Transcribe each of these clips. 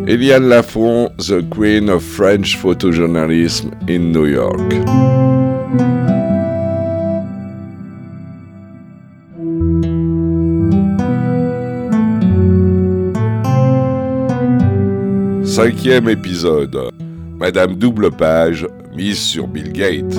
Eliane Lafont, the Queen of French Photojournalism in New York. Cinquième épisode. Madame Double Page, mise sur Bill Gates.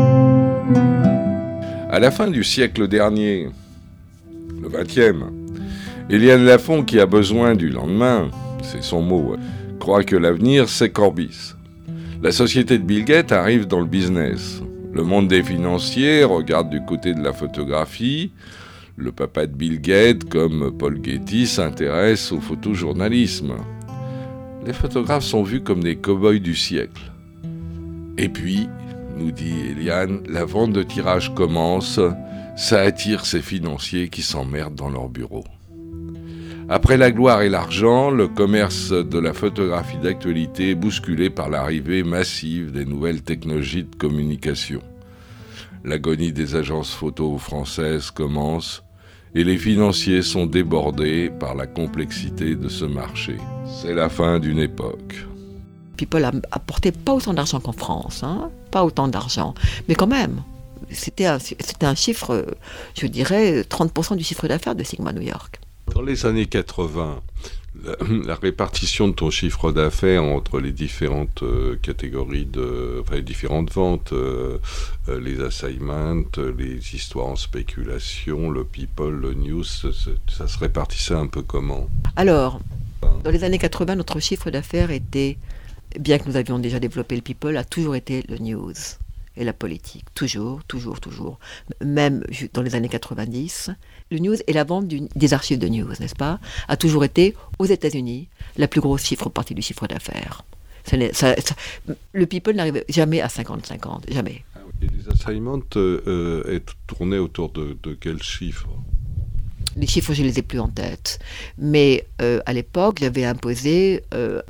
À la fin du siècle dernier, le 20e, Eliane Lafont, qui a besoin du lendemain, c'est son mot, croit que l'avenir, c'est Corbis. La société de Bill Gates arrive dans le business. Le monde des financiers regarde du côté de la photographie. Le papa de Bill Gates, comme Paul Getty, s'intéresse au photojournalisme. Les photographes sont vus comme des cow-boys du siècle. Et puis, nous dit Eliane, la vente de tirage commence, ça attire ces financiers qui s'emmerdent dans leur bureau. Après la gloire et l'argent, le commerce de la photographie d'actualité est bousculé par l'arrivée massive des nouvelles technologies de communication. L'agonie des agences photo françaises commence et les financiers sont débordés par la complexité de ce marché. C'est la fin d'une époque. People apportait pas autant d'argent qu'en France, pas autant d'argent, mais quand même, c'était un chiffre, je dirais, 30% du chiffre d'affaires de Sigma New York. Dans les années 80, la répartition de ton chiffre d'affaires entre les différentes catégories les différentes ventes, les assignments, les histoires en spéculation, le people, le news, ça se répartissait un peu comment ? Alors, dans les années 80, notre chiffre d'affaires était, bien que nous avions déjà développé le people, a toujours été le news et la politique. Toujours. Même dans les années 90, le news et la vente des archives de news, n'est-ce pas, a toujours été, aux États-Unis, la plus grosse partie du chiffre d'affaires. Le people n'arrivait jamais à 50-50, jamais. Et les assignments tournaient autour de quels chiffres ? Les chiffres, je ne les ai plus en tête. Mais à l'époque, j'avais imposé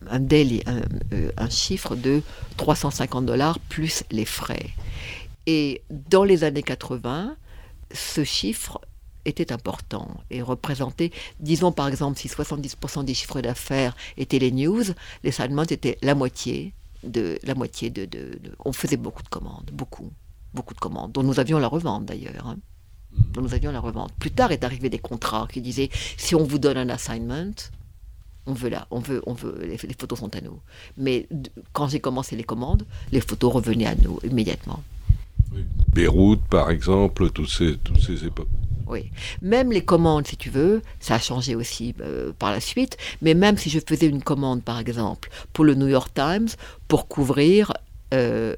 un chiffre de $350 plus les frais. Et dans les années 80, ce chiffre était important et représentait, disons par exemple, si 70% des chiffres d'affaires étaient les news, les assignments étaient la moitié de on faisait beaucoup de commandes, beaucoup de commandes, dont nous avions la revente d'ailleurs. Dont nous avions la revente. Plus tard est arrivé des contrats qui disaient si on vous donne un assignment, on veut, les photos sont à nous. Mais quand j'ai commencé les commandes, les photos revenaient à nous immédiatement. Oui. Beyrouth, par exemple, toutes ces époques. Oui, même les commandes, si tu veux, ça a changé aussi par la suite. Mais même si je faisais une commande, par exemple, pour le New York Times, pour couvrir un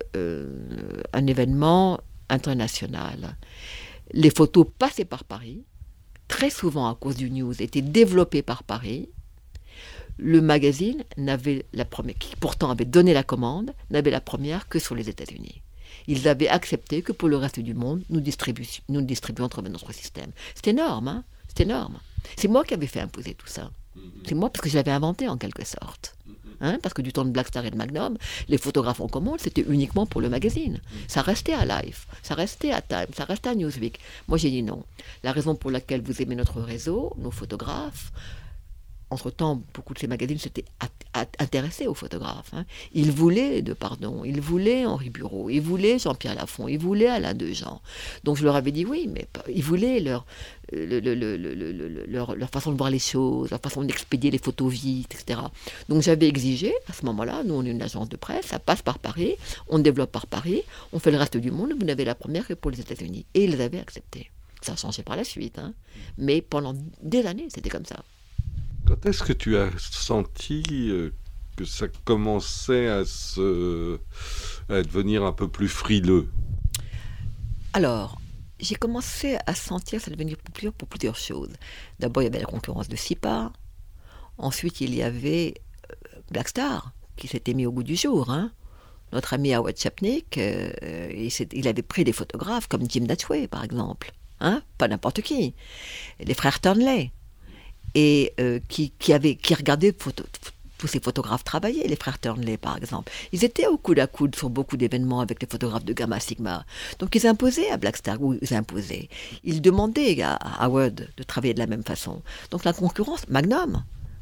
événement international. Les photos passaient par Paris, très souvent à cause du news, étaient développées par Paris. Le magazine qui pourtant avait donné la commande, n'avait la première que sur les États-Unis. Ils avaient accepté que pour le reste du monde, nous distribuions à travers notre système. C'est énorme, c'est énorme. C'est moi qui avais fait imposer tout ça. C'est moi parce que je l'avais inventé en quelque sorte. Parce que du temps de Blackstar et de Magnum, les photographes en commande, c'était uniquement pour le magazine. Ça restait à Life, ça restait à Time, ça restait à Newsweek. Moi, j'ai dit non. La raison pour laquelle vous aimez notre réseau, nos photographes, entre-temps, beaucoup de ces magazines s'étaient intéressés aux photographes. Ils voulaient ils voulaient Henri Bureau, ils voulaient Jean-Pierre Lafont, ils voulaient Alain Dejean. Donc je leur avais dit oui, mais ils voulaient leur façon de voir les choses, leur façon d'expédier les photos vite, etc. Donc j'avais exigé, à ce moment-là, nous on est une agence de presse, ça passe par Paris, on développe par Paris, on fait le reste du monde, vous n'avez la première que pour les États-Unis. Et ils avaient accepté. Ça a changé par la suite, mais pendant des années, c'était comme ça. Quand est-ce que tu as senti que ça commençait à devenir un peu plus frileux ? Alors, j'ai commencé à sentir ça devenir pour plusieurs choses. D'abord, il y avait la concurrence de SIPA. Ensuite, il y avait Blackstar, qui s'était mis au goût du jour. Notre ami Howard Chapnick, il avait pris des photographes comme Jim Datchway, par exemple. Pas n'importe qui. Les frères Turnley. Et qui regardaient tous ces photographes travailler, les frères Turnley par exemple. Ils étaient au coude à coude sur beaucoup d'événements avec les photographes de Gamma Sigma. Donc ils imposaient à Blackstar, ou ils demandaient à Howard de travailler de la même façon. Donc la concurrence, Magnum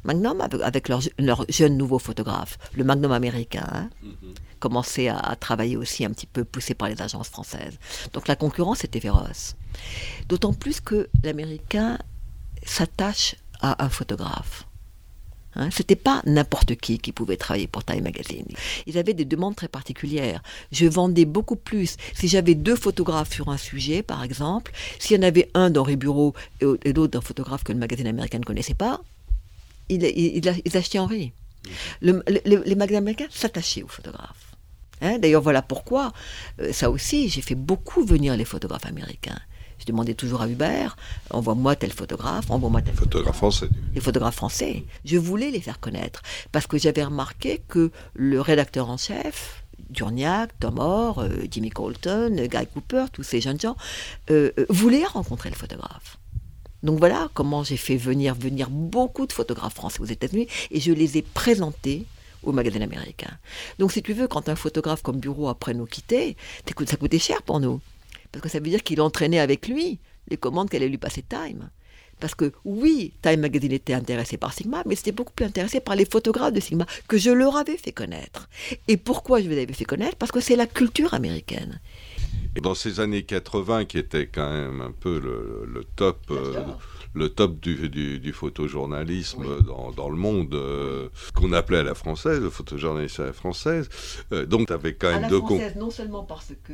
Magnum, avec leur jeune nouveau photographe, le Magnum américain, hein, commençait à travailler aussi un petit peu poussé par les agences françaises. Donc la concurrence était féroce. D'autant plus que l'américain s'attache à un photographe. Hein, c'était pas n'importe qui pouvait travailler pour Time Magazine. Ils avaient des demandes très particulières. Je vendais beaucoup plus. Si j'avais 2 photographes sur un sujet, par exemple, s'il y en avait un d'Henri Bureau et l'autre d'un photographe que le magazine américain ne connaissait pas, ils achetaient Henri. Les magasins américains s'attachaient aux photographes. Hein, d'ailleurs, voilà pourquoi, ça aussi, j'ai fait beaucoup venir les photographes américains. Je demandais toujours à Hubert, envoie-moi tel photographe, envoie-moi tel photographe français. Les photographes français. Je voulais les faire connaître, parce que j'avais remarqué que le rédacteur en chef, Durniac, Tom Orr, Jimmy Colton, Guy Cooper, tous ces jeunes gens, voulaient rencontrer le photographe. Donc voilà comment j'ai fait venir beaucoup de photographes français aux États-Unis, et je les ai présentés au magazine américain. Donc si tu veux, quand un photographe comme Bureau après nous quittait, ça coûtait cher pour nous. Parce que ça veut dire qu'il entraînait avec lui les commandes qu'allait lui passer Time. Parce que oui, Time Magazine était intéressé par Sigma, mais c'était beaucoup plus intéressé par les photographes de Sigma que je leur avais fait connaître. Et pourquoi je les avais fait connaître ? Parce que c'est la culture américaine. Et dans ces années 80, qui était quand même un peu le top... le top du photojournalisme dans le monde, qu'on appelait à la française, le photojournalisme à la française. Donc, tu avais quand même à la française, non seulement parce que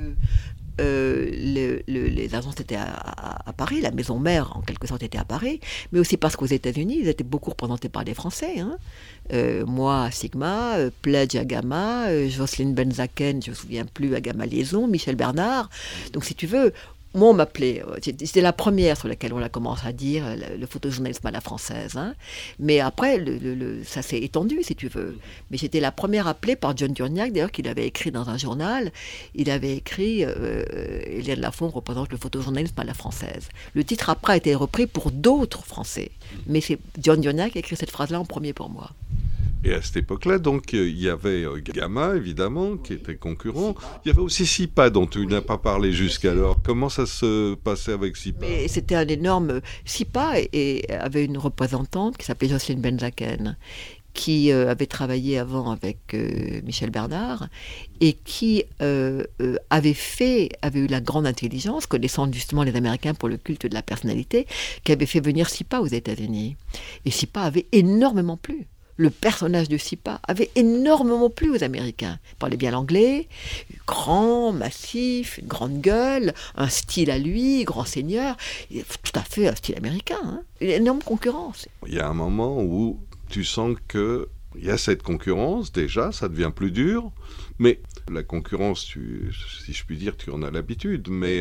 les agences étaient à Paris, la maison mère en quelque sorte était à Paris, mais aussi parce qu'aux États-Unis, ils étaient beaucoup représentés par des Français. Hein. Moi à Sigma, Pledge à Gamma, Jocelyne Benzaken, je ne me souviens plus, à Gamma Liaison, Michel Bernard. Donc si tu veux, moi, on m'appelait, c'était la première sur laquelle on a commencé à dire le photojournalisme à la française. Hein. Mais après, ça s'est étendu, si tu veux. Mais j'étais la première appelée par John Durniac, d'ailleurs, qu'il avait écrit dans un journal. Il avait écrit Éliane Lafont représente le photojournalisme à la française. Le titre après a été repris pour d'autres Français. Mais c'est John Durniac qui a écrit cette phrase-là en premier pour moi. Et à cette époque-là, donc, il y avait Gamma, évidemment, qui était concurrent. Il y avait aussi SIPA, dont tu n'as pas parlé jusqu'alors. Comment ça se passait avec SIPA ? Mais c'était un énorme... SIPA avait une représentante qui s'appelait Jocelyne Benzaken, qui avait travaillé avant avec Michel Bernard, et qui avait eu la grande intelligence, connaissant justement les Américains pour le culte de la personnalité, qui avait fait venir SIPA aux États-Unis. Et SIPA avait énormément plu. Le personnage de SIPA avait énormément plu aux Américains. Il parlait bien l'anglais, grand, massif, une grande gueule, un style à lui, grand seigneur, tout à fait un style américain. Hein. Une énorme concurrence. Il y a un moment où tu sens qu'il y a cette concurrence, déjà, ça devient plus dur, mais la concurrence, si je puis dire, tu en as l'habitude, mais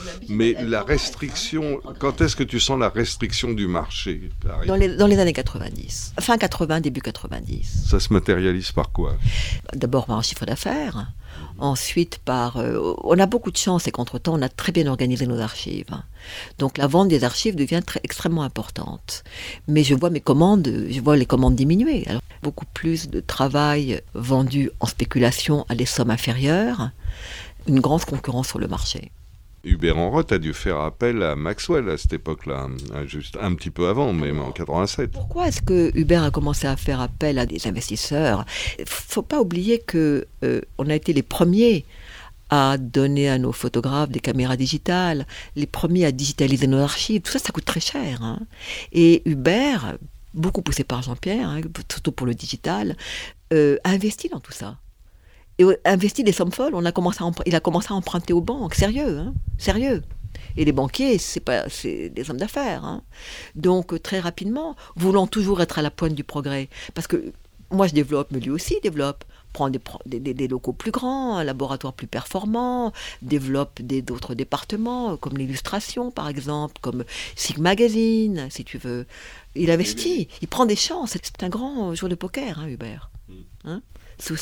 la restriction, quand est-ce que tu sens la restriction du marché ? Dans les années 90, fin 80, début 90. Ça se matérialise par quoi ? D'abord par un chiffre d'affaires, ensuite par... on a beaucoup de chance et qu'entre-temps, on a très bien organisé nos archives. Donc la vente des archives devient extrêmement importante. Mais je vois les commandes diminuer. Alors, beaucoup plus de travail vendu en spéculation à des sommes inférieures, une grande concurrence sur le marché. Hubert Enroth a dû faire appel à Maxwell à cette époque-là, juste un petit peu avant, même en 87. Pourquoi est-ce que Hubert a commencé à faire appel à des investisseurs ? Il ne faut pas oublier qu'on a été les premiers à donner à nos photographes des caméras digitales, les premiers à digitaliser nos archives. Tout ça, ça coûte très cher. Hein. Et Hubert, beaucoup poussé par Jean-Pierre, hein, surtout pour le digital, a investi dans tout ça. Et investi des sommes folles. Il a commencé à emprunter aux banques, sérieux, hein, sérieux. Et les banquiers, c'est des hommes d'affaires. Hein. Donc très rapidement, voulant toujours être à la pointe du progrès, parce que moi je développe, mais lui aussi développe, prend des locaux plus grands, un laboratoire plus performant, développe d'autres départements, comme l'illustration par exemple, comme Sig Magazine, si tu veux. Il investit, il prend des chances. C'est un grand joueur de poker, hein, Hubert. Hein, sous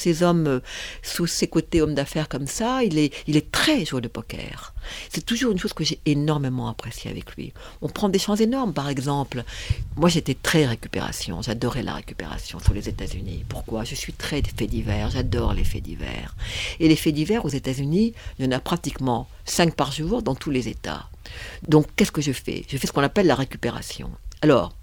ses côtés homme d'affaires comme ça, il est très joueur de poker. C'est toujours une chose que j'ai énormément appréciée avec lui. On prend des chances énormes, par exemple. Moi, j'étais très récupération. J'adorais la récupération sur les États-Unis. Pourquoi ? Je suis très faits divers. J'adore les faits divers. Et les faits divers aux États-Unis, il y en a pratiquement 5 par jour dans tous les États. Donc, qu'est-ce que je fais ? Je fais ce qu'on appelle la récupération. Alors,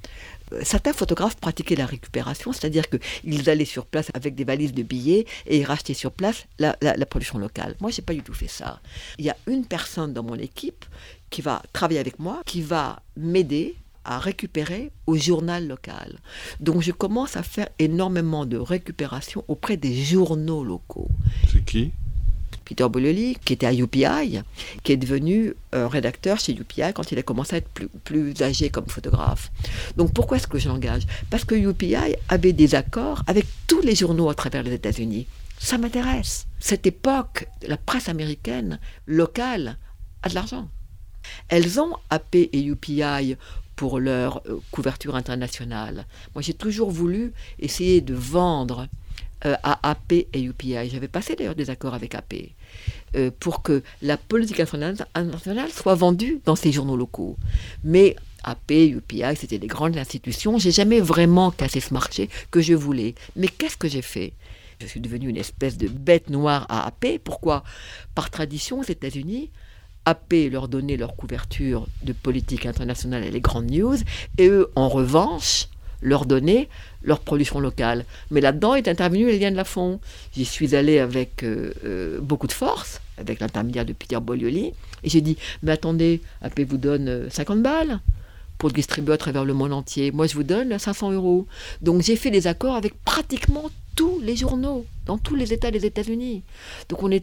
Certains photographes pratiquaient la récupération, c'est-à-dire qu'ils allaient sur place avec des valises de billets et ils rachetaient sur place la production locale. Moi, je n'ai pas du tout fait ça. Il y a une personne dans mon équipe qui va travailler avec moi, qui va m'aider à récupérer au journal local. Donc je commence à faire énormément de récupération auprès des journaux locaux. C'est qui ? Peter Bollioli, qui était à UPI, qui est devenu rédacteur chez UPI quand il a commencé à être plus âgé comme photographe. Donc pourquoi est-ce que je l'engage ? Parce que UPI avait des accords avec tous les journaux à travers les États-Unis. Ça m'intéresse. Cette époque, la presse américaine locale a de l'argent. Elles ont AP et UPI pour leur couverture internationale. Moi, j'ai toujours voulu essayer de vendre à AP et UPI. J'avais passé d'ailleurs des accords avec AP pour que la politique internationale soit vendue dans ces journaux locaux. Mais AP, UPI, c'était des grandes institutions. J'ai jamais vraiment cassé ce marché que je voulais. Mais qu'est-ce que j'ai fait ? Je suis devenue une espèce de bête noire à AP. Pourquoi ? Par tradition, aux États-Unis, AP leur donnait leur couverture de politique internationale et les grandes news, et eux, en revanche, leur donnaient leur production locale. Mais là-dedans est intervenu Éliane Lafont. J'y suis allée avec beaucoup de force, avec l'intermédiaire de Peter Bollioli, et j'ai dit, mais attendez, AP vous donne 50 balles pour distribuer à travers le monde entier. Moi, je vous donne 500 €. Donc, j'ai fait des accords avec pratiquement tous les journaux, dans tous les États des États-Unis. Donc, le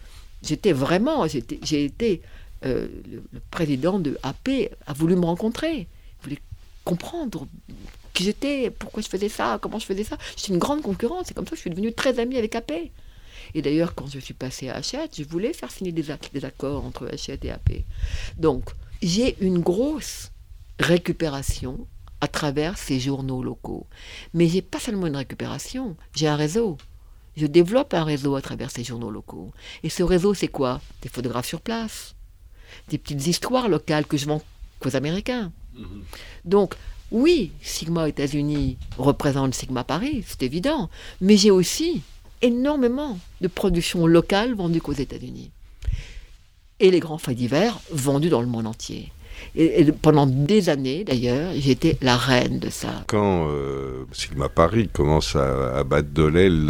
président de AP a voulu me rencontrer. Il voulait comprendre qui j'étais, pourquoi je faisais ça, comment je faisais ça. J'étais une grande concurrente, c'est comme ça que je suis devenue très amie avec AP. Et d'ailleurs, quand je suis passée à Hachette, je voulais faire signer des accords entre Hachette et AP. Donc, j'ai une grosse récupération à travers ces journaux locaux. Mais j'ai pas seulement une récupération, j'ai un réseau. Je développe un réseau à travers ces journaux locaux. Et ce réseau, c'est quoi ? Des photographes sur place, des petites histoires locales que je vends qu'aux Américains. Donc, oui, Sigma États-Unis représente Sigma Paris, c'est évident. Mais j'ai aussi énormément de productions locales vendues qu'aux États-Unis. Et les grands faits divers vendus dans le monde entier. Et pendant des années, d'ailleurs, j'étais la reine de ça. Quand Sigma Paris commence à battre de l'aile,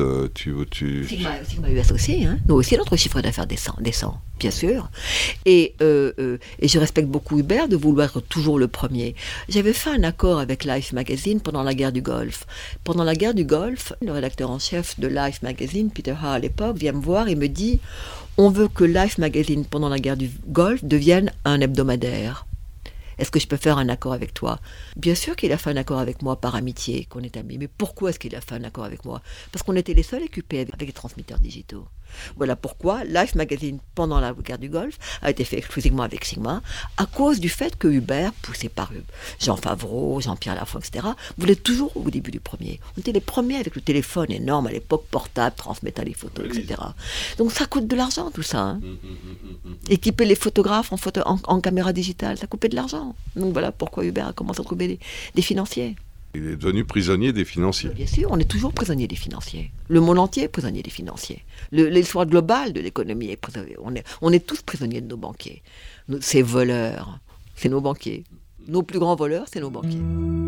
Sigma US aussi, hein. Nous aussi, notre chiffre d'affaires descend, bien sûr. Et je respecte beaucoup Hubert de vouloir être toujours le premier. J'avais fait un accord avec Life Magazine pendant la guerre du Golfe. Pendant la guerre du Golfe, le rédacteur en chef de Life Magazine, Peter Ha à l'époque, vient me voir et me dit « On veut que Life Magazine, pendant la guerre du Golfe, devienne un hebdomadaire. » Est-ce que je peux faire un accord avec toi ? Bien sûr qu'il a fait un accord avec moi par amitié, qu'on est amis. Mais pourquoi est-ce qu'il a fait un accord avec moi ? Parce qu'on était les seuls équipés avec les transmetteurs digitaux. Voilà pourquoi Life Magazine, pendant la guerre du Golfe, a été fait exclusivement avec Sigma, à cause du fait que Hubert, poussé par Jean Favreau, Jean-Pierre Lafont, etc., voulait toujours au début du premier. On était les premiers avec le téléphone énorme à l'époque, portable, transmettant les photos, etc. Donc ça coûte de l'argent tout ça. Hein. Équiper les photographes en caméra digitale, ça coûtait de l'argent. Donc voilà pourquoi Hubert a commencé à trouver des financiers. Il est devenu prisonnier des financiers. Bien sûr, on est toujours prisonnier des financiers. Le monde entier est prisonnier des financiers. L'histoire globale de l'économie est prisonnier. On est tous prisonniers de nos banquiers. Ces voleurs, c'est nos banquiers. Nos plus grands voleurs, c'est nos banquiers.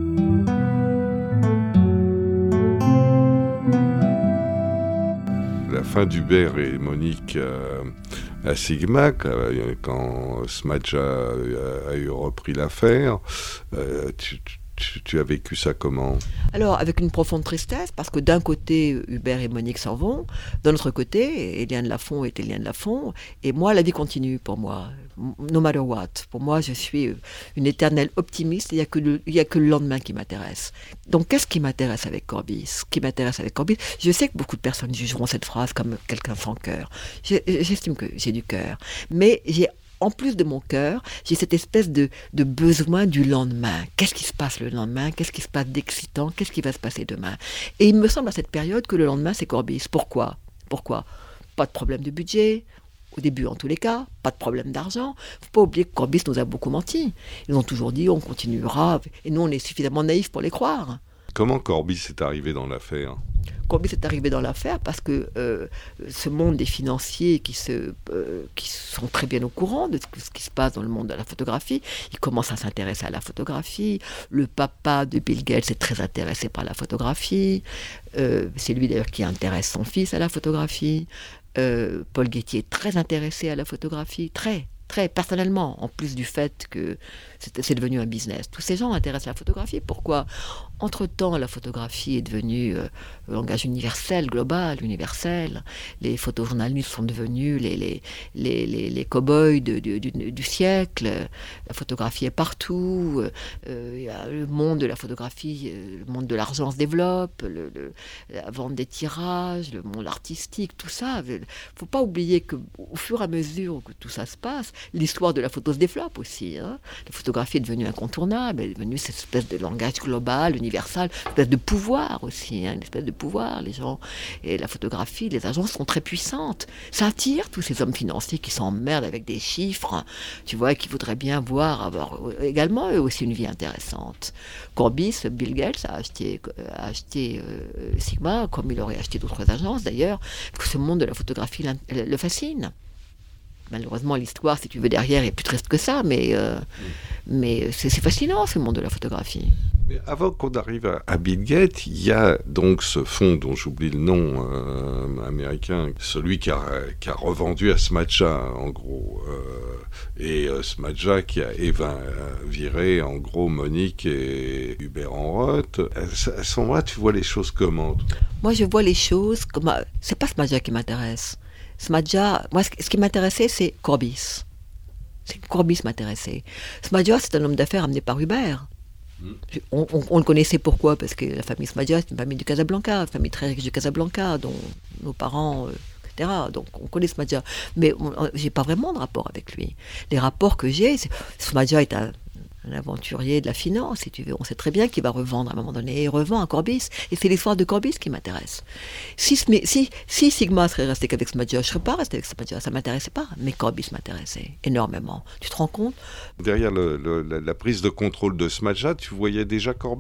La fin d'Hubert et Monique à Sigma, quand Smadge a eu repris l'affaire, tu as vécu ça comment ? Alors, avec une profonde tristesse, parce que d'un côté, Hubert et Monique s'en vont, d'un autre côté, Éliane Lafont est Éliane Lafont, et moi, la vie continue pour moi, no matter what. Pour moi, je suis une éternelle optimiste, il n'y a que le lendemain qui m'intéresse. Donc, qu'est-ce qui m'intéresse avec Corbis ? Je sais que beaucoup de personnes jugeront cette phrase comme quelqu'un sans cœur. J'estime que j'ai du cœur, mais en plus de mon cœur, j'ai cette espèce de besoin du lendemain. Qu'est-ce qui se passe le lendemain ? Qu'est-ce qui se passe d'excitant ? Qu'est-ce qui va se passer demain ? Et il me semble à cette période que le lendemain, c'est Corbis. Pourquoi ? Pas de problème de budget, au début en tous les cas, pas de problème d'argent. Il ne faut pas oublier que Corbis nous a beaucoup menti. Ils ont toujours dit on continuera, et nous on est suffisamment naïfs pour les croire. Comment Corbis est arrivé dans l'affaire ? Corbis est arrivé dans l'affaire parce que ce monde des financiers qui sont très bien au courant de ce qui se passe dans le monde de la photographie, ils commencent à s'intéresser à la photographie. Le papa de Bill Gates est très intéressé par la photographie. C'est lui d'ailleurs qui intéresse son fils à la photographie. Paul Getty est très intéressé à la photographie, très personnellement, en plus du fait que c'est devenu un business. Tous ces gens intéressent à la photographie. Pourquoi ? Entre-temps, la photographie est devenue un langage universel, global, universel. Les photojournalistes sont devenus les cow-boys du siècle. La photographie est partout. Le monde de la photographie, le monde de l'argent se développe, la vente des tirages, le monde artistique, tout ça. Il ne faut pas oublier qu'au fur et à mesure que tout ça se passe, l'histoire de la photo se développe aussi. La photographie est devenue incontournable, elle est devenue cette espèce de langage global, universel, une espèce de pouvoir aussi, une espèce de pouvoir. Les gens et la photographie, les agences sont très puissantes. Ça attire tous ces hommes financiers qui s'emmerdent avec des chiffres, tu vois, et qui voudraient bien avoir également eux aussi une vie intéressante. Corbis, Bill Gates a acheté Sigma, comme il aurait acheté d'autres agences d'ailleurs, parce que ce monde de la photographie le fascine. Malheureusement, l'histoire, si tu veux, derrière est plus triste que ça, mais c'est fascinant, ce monde de la photographie. Mais avant qu'on arrive à Bill Gates, il y a donc ce fonds dont j'oublie le nom américain, celui qui a revendu à Smadja, en gros. Et Smadja qui a viré, en gros, Monique et Hubert Enroth. À ce moment-là, tu vois les choses comment ? Moi, je vois les choses comme... C'est pas Smadja qui m'intéresse. Smadja, moi, ce qui m'intéressait, c'est Corbis. Corbis m'intéressait. Smadja, c'est un homme d'affaires amené par Hubert. On le connaissait pourquoi ? Parce que la famille Smadja, c'est une famille du Casablanca, une famille très riche du Casablanca, dont nos parents, etc. Donc on connaît Smadja. Mais j'ai pas vraiment de rapport avec lui. Les rapports que j'ai, Smadja est un aventurier de la finance, si tu veux. On sait très bien qu'il va revendre à un moment donné. Il revend à Corbis. Et c'est l'histoire de Corbis qui m'intéresse. Si Sigma serait resté qu'avec Smadja, je ne serais pas resté avec Smadja. Ça ne m'intéressait pas. Mais Corbis m'intéressait énormément. Tu te rends compte ? Derrière la prise de contrôle de Smadja, tu voyais déjà Corbis ?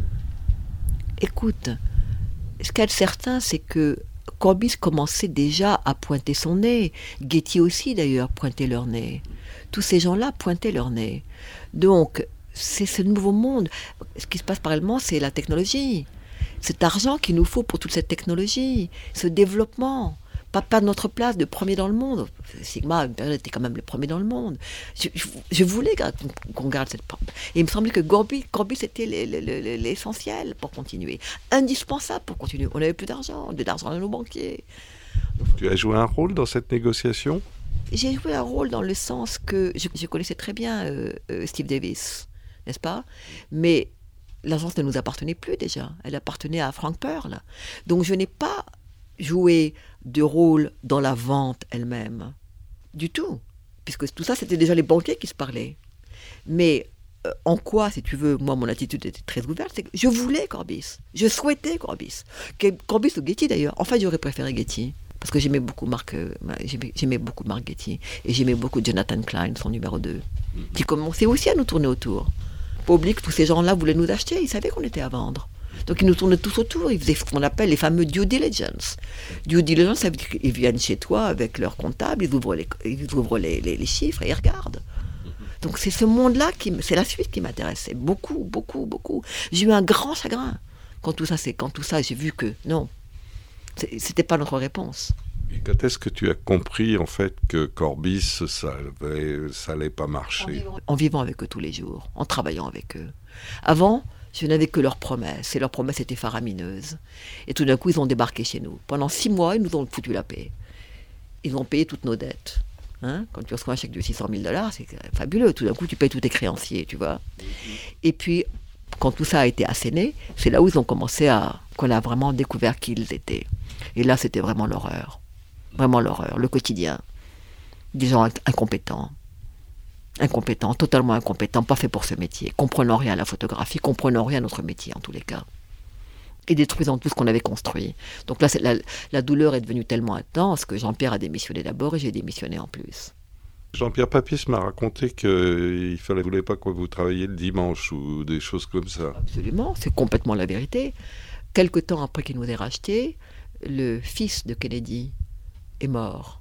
Écoute, ce qu'il y a de certain, c'est que Corbis commençait déjà à pointer son nez. Getty aussi, d'ailleurs, pointait leur nez. Tous ces gens-là pointaient leur nez. Donc, c'est ce nouveau monde. Ce qui se passe parallèlement, c'est la technologie. Cet argent qu'il nous faut pour toute cette technologie, ce développement. Pas de notre place de premier dans le monde. Sigma, à une période, était quand même le premier dans le monde. Je voulais qu'on garde cette... Et il me semblait que Corbis était l'essentiel pour continuer. Indispensable pour continuer. On n'avait plus d'argent, de l'argent à nos banquiers. Tu as joué un rôle dans cette négociation ? J'ai joué un rôle dans le sens que je connaissais très bien Steve Davis, n'est-ce pas ? Mais l'agence ne nous appartenait plus déjà. Elle appartenait à Frank Pearl. Donc je n'ai pas joué de rôle dans la vente elle-même, du tout. Puisque tout ça, c'était déjà les banquiers qui se parlaient. Mais en quoi, si tu veux, moi, mon attitude était très ouverte, c'est que je voulais Corbis. Je souhaitais Corbis. Corbis ou Getty d'ailleurs. Enfin, j'aurais préféré Getty. Parce que j'aimais beaucoup Marc Getty et j'aimais beaucoup Jonathan Klein, son numéro 2, qui commençait aussi à nous tourner autour. Pas oublier que tous ces gens-là voulaient nous acheter, ils savaient qu'on était à vendre. Donc ils nous tournaient tous autour, ils faisaient ce qu'on appelle les fameux due diligence. Due diligence, ça veut dire qu'ils viennent chez toi avec leur comptable, ils ouvrent les chiffres et ils regardent. Donc c'est ce monde-là, c'est la suite qui m'intéressait, beaucoup, beaucoup, beaucoup. J'ai eu un grand chagrin quand tout ça, j'ai vu que non. C'était pas notre réponse. Et quand est-ce que tu as compris en fait que Corbis, ça allait pas marcher ? En vivant avec eux tous les jours, en travaillant avec eux. Avant, je n'avais que leurs promesses, et leurs promesses étaient faramineuses. Et tout d'un coup, ils ont débarqué chez nous. Pendant 6 mois, ils nous ont foutu la paix. Ils ont payé toutes nos dettes. Quand tu reçois un chèque de $600 000, c'est fabuleux. Tout d'un coup, tu payes tous tes créanciers, tu vois. Et puis, quand tout ça a été asséné, c'est là où ils ont commencé qu'on a vraiment découvert qui ils étaient. Et là, c'était vraiment l'horreur. Vraiment l'horreur, le quotidien. Des gens incompétents, totalement incompétents, pas faits pour ce métier, comprenant rien à la photographie, comprenant rien à notre métier en tous les cas. Et détruisant tout ce qu'on avait construit. Donc là, la douleur est devenue tellement intense que Jean-Pierre a démissionné d'abord et j'ai démissionné en plus. Jean-Pierre Papis m'a raconté qu'il ne voulait pas que vous travailliez le dimanche ou des choses comme ça. Absolument, c'est complètement la vérité. quelque temps après qu'il nous ait rachetés, le fils de Kennedy est mort.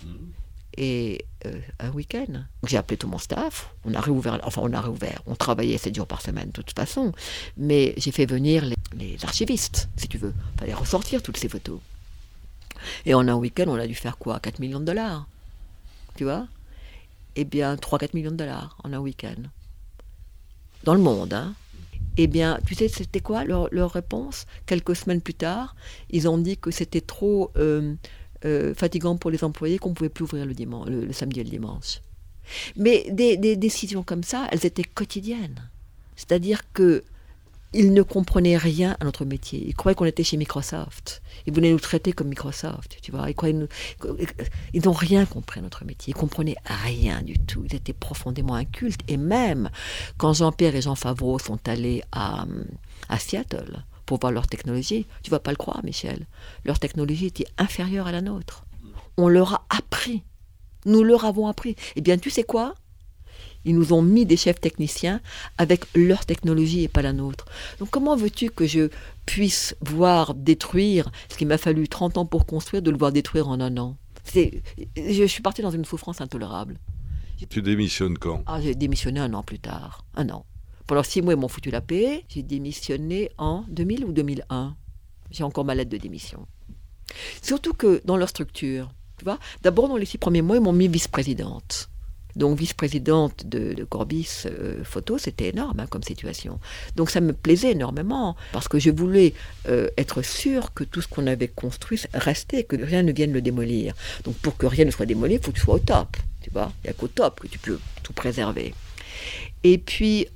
Et un week-end, j'ai appelé tout mon staff, on a réouvert, on travaillait 7 jours par semaine de toute façon, mais j'ai fait venir les archivistes, si tu veux, il fallait ressortir toutes ces photos. Et en un week-end, on a dû faire quoi, 4 millions de dollars, tu vois? Eh bien, 3-4 millions de dollars en un week-end. Dans le monde, hein. Eh bien, tu sais, c'était quoi leur réponse? Quelques semaines plus tard, ils ont dit que c'était trop fatigant pour les employés, qu'on ne pouvait plus ouvrir le samedi et le dimanche. Mais des décisions comme ça, elles étaient quotidiennes. C'est-à-dire qu'ils ne comprenaient rien à notre métier. Ils croyaient qu'on était chez Microsoft. Ils voulaient nous traiter comme Microsoft, tu vois. Ils n'ont rien compris à notre métier. Ils ne comprenaient rien du tout. Ils étaient profondément incultes. Et même quand Jean-Pierre et Jean Favreau sont allés à Seattle pour voir leur technologie, tu ne vas pas le croire, Michel, leur technologie était inférieure à la nôtre. On leur a appris. Nous leur avons appris. Eh bien, tu sais quoi ? Ils nous ont mis des chefs techniciens avec leur technologie et pas la nôtre. Donc comment veux-tu que je puisse voir détruire ce qu'il m'a fallu 30 ans pour construire, de le voir détruire en un an ? Je suis partie dans une souffrance intolérable. Tu démissionnes quand ? J'ai démissionné 1 an plus tard. 1 an. Pendant 6 mois, ils m'ont foutu la paix. J'ai démissionné en 2000 ou 2001. J'ai encore ma lettre de démission. Surtout que dans leur structure, tu vois, d'abord dans les 6 premiers mois, ils m'ont mis vice-présidente. Donc vice-présidente de Corbis Photo, c'était énorme comme situation. Donc ça me plaisait énormément, parce que je voulais être sûre que tout ce qu'on avait construit restait, que rien ne vienne le démolir. Donc pour que rien ne soit démoli, il faut que tu sois au top. Tu vois, il n'y a qu'au top que tu peux tout préserver. Et puis,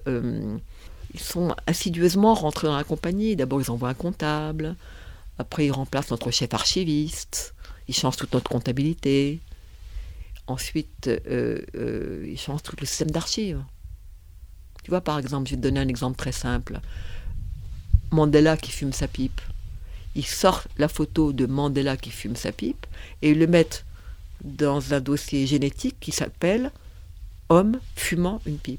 ils sont assidueusement rentrés dans la compagnie. D'abord, ils envoient un comptable. Après, ils remplacent notre chef archiviste. Ils changent toute notre comptabilité. Ensuite, ils changent tout le système d'archives. Tu vois, par exemple, je vais te donner un exemple très simple. Mandela qui fume sa pipe. Ils sortent la photo de Mandela qui fume sa pipe et ils le mettent dans un dossier génétique qui s'appelle « Homme fumant une pipe ».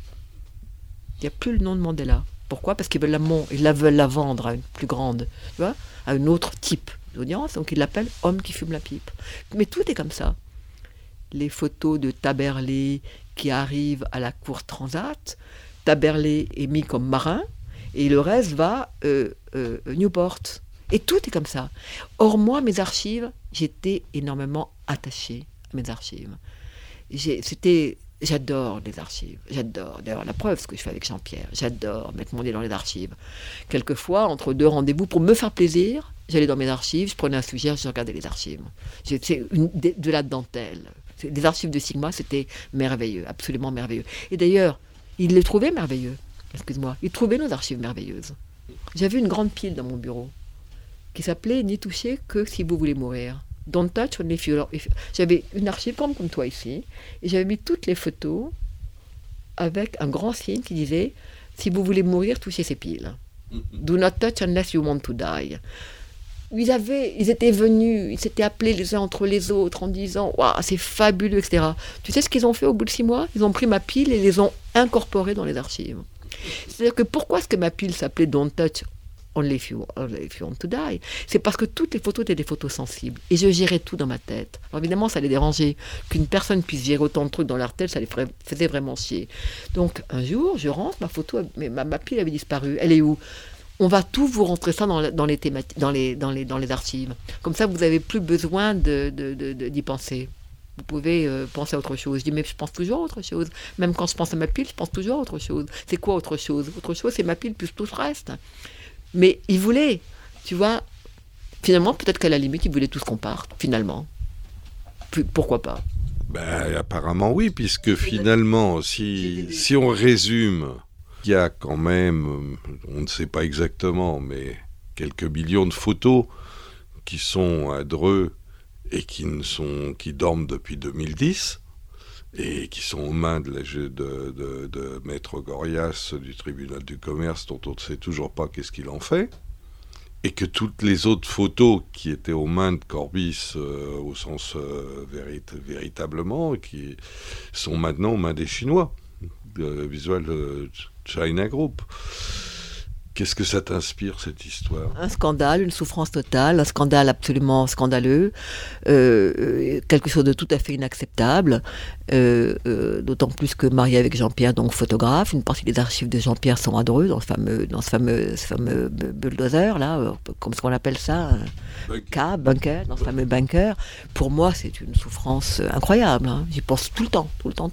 Il n'y a plus le nom de Mandela. Pourquoi ? Parce qu'ils veulent la vendre à une plus grande, tu vois, à un autre type d'audience. Donc ils l'appellent « Homme qui fume la pipe ». Mais tout est comme ça. Les photos de Taberlé qui arrivent à la cour Transat, Taberlé est mis comme marin et le reste va Newport. Et tout est comme ça. Or, moi, mes archives, j'étais énormément attachée à mes archives. J'adore les archives, j'adore. D'ailleurs, la preuve, ce que je fais avec Jean-Pierre, j'adore mettre mon nez dans les archives. Quelquefois, entre 2 rendez-vous, pour me faire plaisir, j'allais dans mes archives, je prenais un sujet, je regardais les archives. C'est de la dentelle. Les archives de Sigma, c'était merveilleux, absolument merveilleux. Et d'ailleurs, ils les trouvaient merveilleux, excuse-moi, ils trouvaient nos archives merveilleuses. J'avais une grande pile dans mon bureau qui s'appelait « N'y touchez que si vous voulez mourir ». Don't touch only if you... J'avais une archive comme toi ici, et j'avais mis toutes les photos avec un grand signe qui disait « Si vous voulez mourir, touchez ces piles. Do not touch unless you want to die ». Ils étaient venus, ils s'étaient appelés les uns entre les autres en disant « Waouh, c'est fabuleux, etc. » Tu sais ce qu'ils ont fait au bout de 6 mois ? Ils ont pris ma pile et les ont incorporés dans les archives. C'est-à-dire que pourquoi est-ce que ma pile s'appelait « Don't touch only if you want to die », c'est parce que toutes les photos étaient des photos sensibles. Et je gérais tout dans ma tête. Alors évidemment, ça les dérangeait. Qu'une personne puisse gérer autant de trucs dans leur tête, ça les faisait vraiment chier. Donc un jour, je rentre, ma pile avait disparu. Elle est où ? On va tout vous rentrer ça dans les archives. Comme ça, vous n'avez plus besoin d'y penser. Vous pouvez penser à autre chose. Je dis, mais je pense toujours à autre chose. Même quand je pense à ma pile, je pense toujours à autre chose. C'est quoi autre chose ? Autre chose, c'est ma pile plus tout le reste. Mais ils voulaient, tu vois, finalement, peut-être qu'à la limite, ils voulaient tous qu'on parte, finalement. Pourquoi pas ? Apparemment oui, puisque finalement, si on résume, il y a quand même, on ne sait pas exactement, mais quelques millions de photos qui sont à Dreux et qui dorment depuis 2010 et qui sont aux mains de Maître Gorias du tribunal du commerce, dont on ne sait toujours pas qu'est-ce qu'il en fait, et que toutes les autres photos qui étaient aux mains de Corbis au sens véritablement, qui sont maintenant aux mains des Chinois, Visual China Group. Qu'est-ce que ça t'inspire, cette histoire ? Un scandale, une souffrance totale, un scandale absolument scandaleux, quelque chose de tout à fait inacceptable, d'autant plus que marié avec Jean-Pierre, donc photographe, une partie des archives de Jean-Pierre sont à Dreux, dans ce fameux bulldozer, là, comme ce qu'on appelle ça, bunker, dans ce fameux bunker. Pour moi, c'est une souffrance incroyable, hein. J'y pense tout le temps.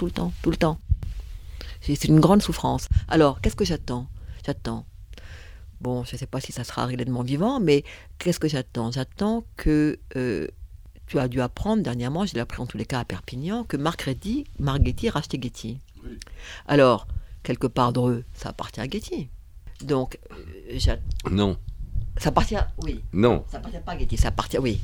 C'est une grande souffrance. Alors, qu'est-ce que j'attends ? Bon, je ne sais pas si ça sera réglé de mon vivant, mais qu'est-ce que j'attends ? J'attends que tu as dû apprendre dernièrement, je l'ai appris en tous les cas à Perpignan, que Marc Getty rachetait Getty. Oui. Alors, quelque part Dreux, ça appartient à Getty. Donc, non. Ça appartient, oui. Non. Ça appartient pas à Getty, ça appartient, oui.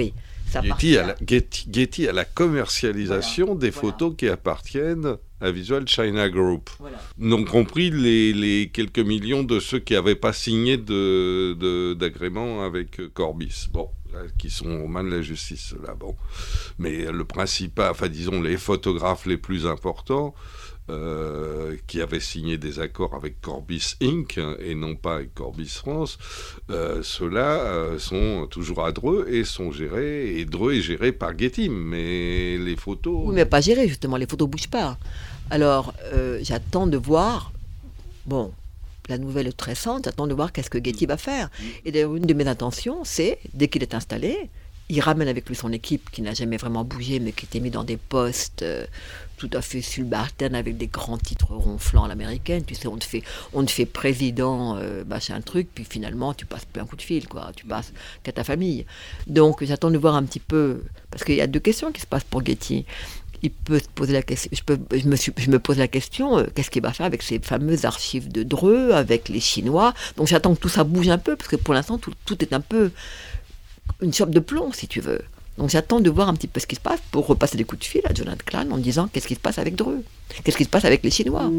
Getty a la commercialisation des photos qui appartiennent à Visual China Group. Voilà. Non compris les quelques millions de ceux qui n'avaient pas signé d'agrément avec Corbis. Bon, qui sont aux mains de la justice, là. Bon. Mais le principal, disons les photographes les plus importants, qui avaient signé des accords avec Corbis Inc. Et non pas avec Corbis France, ceux-là sont toujours à Dreux et sont gérés, et Dreux est géré par Getty, mais les photos... Oui, mais pas gérés, justement, les photos ne bougent pas. Alors, j'attends de voir, bon, la nouvelle est très récente, j'attends de voir qu'est-ce que Getty va faire. Et d'ailleurs, une de mes intentions, c'est, dès qu'il est installé, il ramène avec lui son équipe qui n'a jamais vraiment bougé, mais qui était mis dans des postes tout à fait subalternes avec des grands titres ronflants à l'américaine. Tu sais, on te fait président, machin truc, puis finalement, tu passes plus un coup de fil, quoi. Tu passes qu'à ta famille. Donc, j'attends de voir un petit peu, parce qu'il y a deux questions qui se passent pour Getty. Il peut se poser la question, je me pose la question, qu'est-ce qu'il va faire avec ces fameuses archives de Dreux, avec les Chinois. Donc, j'attends que tout ça bouge un peu, parce que pour l'instant, tout est un peu une chope de plomb, si tu veux. Donc j'attends de voir un petit peu ce qui se passe pour repasser des coups de fil à Jonathan Klein en me disant qu'est-ce qui se passe avec Dreux, qu'est-ce qui se passe avec les Chinois.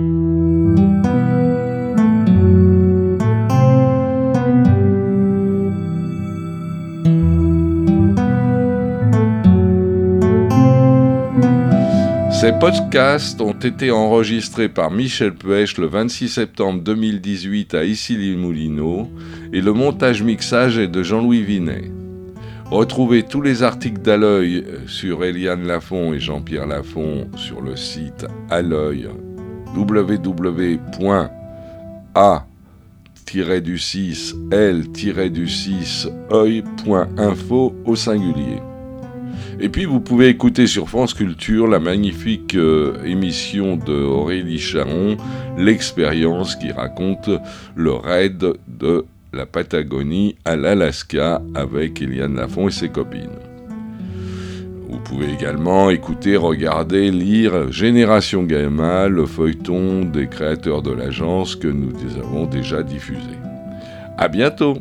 Ces podcasts ont été enregistrés par Michel Puech le 26 septembre 2018 à Issy-les-Moulineaux et le montage-mixage est de Jean-Louis Vinet. Retrouvez tous les articles d'À-l'œil sur Éliane Lafont et Jean-Pierre Lafont sur le site À-l'œil www.a-l-6l-œil.info au singulier. Et puis vous pouvez écouter sur France Culture la magnifique émission de Aurélie Charon, L'expérience, qui raconte le raid de la Patagonie à l'Alaska avec Éliane Lafont et ses copines. Vous pouvez également écouter, regarder, lire Génération Gamma, le feuilleton des créateurs de l'agence que nous avons déjà diffusé. À bientôt!